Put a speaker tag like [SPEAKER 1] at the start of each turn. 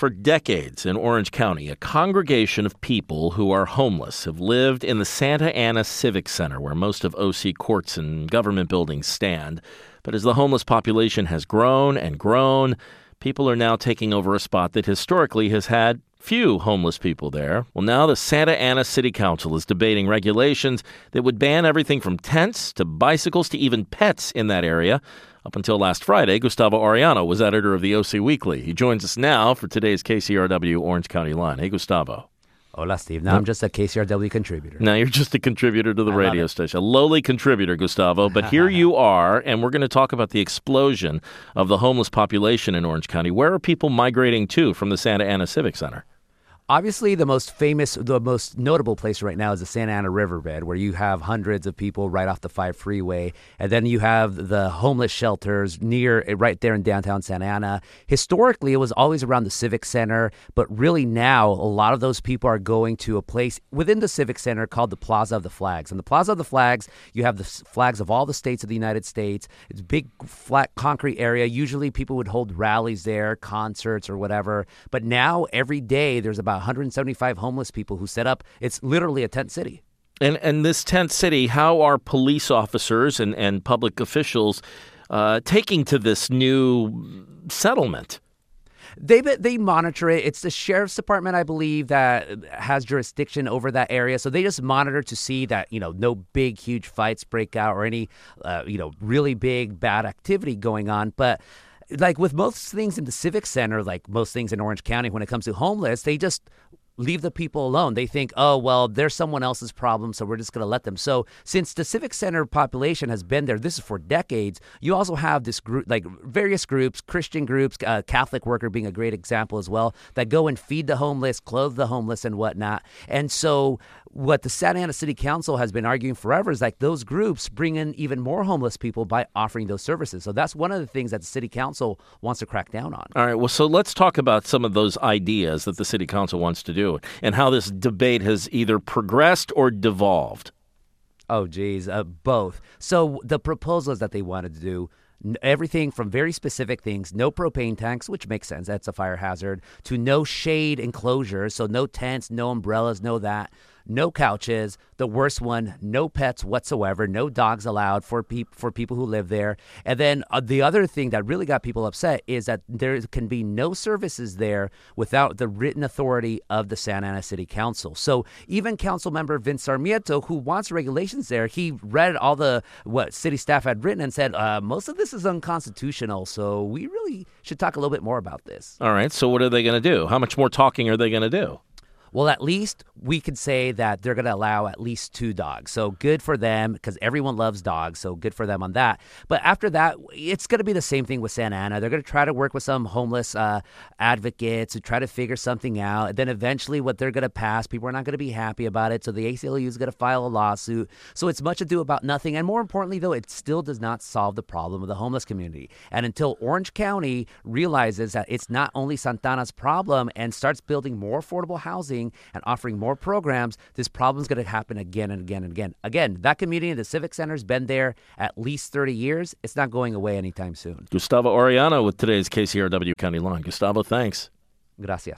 [SPEAKER 1] For decades in Orange County, a congregation of people who are homeless have lived in the Santa Ana Civic Center, where most of OC courts and government buildings stand. But as the homeless population has grown and grown, people are now taking over a spot that historically has had few homeless people there. Well, now the Santa Ana City Council is debating regulations that would ban everything from tents to bicycles to even pets in that area. Up until last Friday, Gustavo Arellano was editor of the OC Weekly. He joins us now for today's KCRW Orange County Line. Hey, Gustavo.
[SPEAKER 2] Hola, Steve. Now I'm just a KCRW contributor.
[SPEAKER 1] Now you're just a contributor to the radio station. A lowly contributor, Gustavo. But here you are, and we're going to talk about the explosion of the homeless population in Orange County. Where are people migrating to from the Santa Ana Civic Center?
[SPEAKER 2] Obviously, the most notable place right now is the Santa Ana Riverbed, where you have hundreds of people right off the 5 freeway. And then you have the homeless shelters right there in downtown Santa Ana. Historically, it was always around the Civic Center, but really now a lot of those people are going to a place within the Civic Center called the Plaza of the Flags. And the Plaza of the Flags, you have the flags of all the states of the United States. It's a big, flat, concrete area. Usually people would hold rallies there, concerts or whatever. But now every day there's about 175 homeless people who set up. It's literally a tent city.
[SPEAKER 1] And this tent city, how are police officers and public officials taking to this new settlement?
[SPEAKER 2] They monitor it. It's the sheriff's department, I believe, that has jurisdiction over that area. So they just monitor to see that, no big, huge fights break out or any, really big, bad activity going on. But like with most things in the Civic Center, like most things in Orange County, when it comes to homeless, they just leave the people alone. They think, oh, well, there's someone else's problem, so we're just going to let them. So since the Civic Center population has been there, this is for decades, you also have this group, like various groups, Christian groups, Catholic Worker being a great example as well, that go and feed the homeless, clothe the homeless and whatnot. And so what the Santa Ana City Council has been arguing forever is like those groups bring in even more homeless people by offering those services. So that's one of the things that the City Council wants to crack down on.
[SPEAKER 1] All right. Well, so let's talk about some of those ideas that the City Council wants to do and how this debate has either progressed or devolved.
[SPEAKER 2] Oh, geez, both. So the proposals that they wanted to do, everything from very specific things, no propane tanks, which makes sense, that's a fire hazard, to no shade enclosures, so no tents, no umbrellas, no that. No couches. The worst one, no pets whatsoever. No dogs allowed for people who live there. And then the other thing that really got people upset is that there can be no services there without the written authority of the Santa Ana City Council. So even Council Member Vince Sarmiento, who wants regulations there, he read all what city staff had written and said, most of this is unconstitutional. So we really should talk a little bit more about this.
[SPEAKER 1] All right. So what are they going to do? How much more talking are they going to do?
[SPEAKER 2] Well, at least we could say that they're going to allow at least 2 dogs. So good for them because everyone loves dogs. So good for them on that. But after that, it's going to be the same thing with Santa Ana. They're going to try to work with some homeless advocates to try to figure something out. And then eventually what they're going to pass, people are not going to be happy about it. So the ACLU is going to file a lawsuit. So it's much ado about nothing. And more importantly, though, it still does not solve the problem of the homeless community. And until Orange County realizes that it's not only Santana's problem and starts building more affordable housing and offering more programs, this problem is going to happen again and again and again. Again, that community, the Civic Center, has been there at least 30 years. It's not going away anytime soon.
[SPEAKER 1] Gustavo Arellano with today's KCRW County Line. Gustavo, thanks.
[SPEAKER 2] Gracias.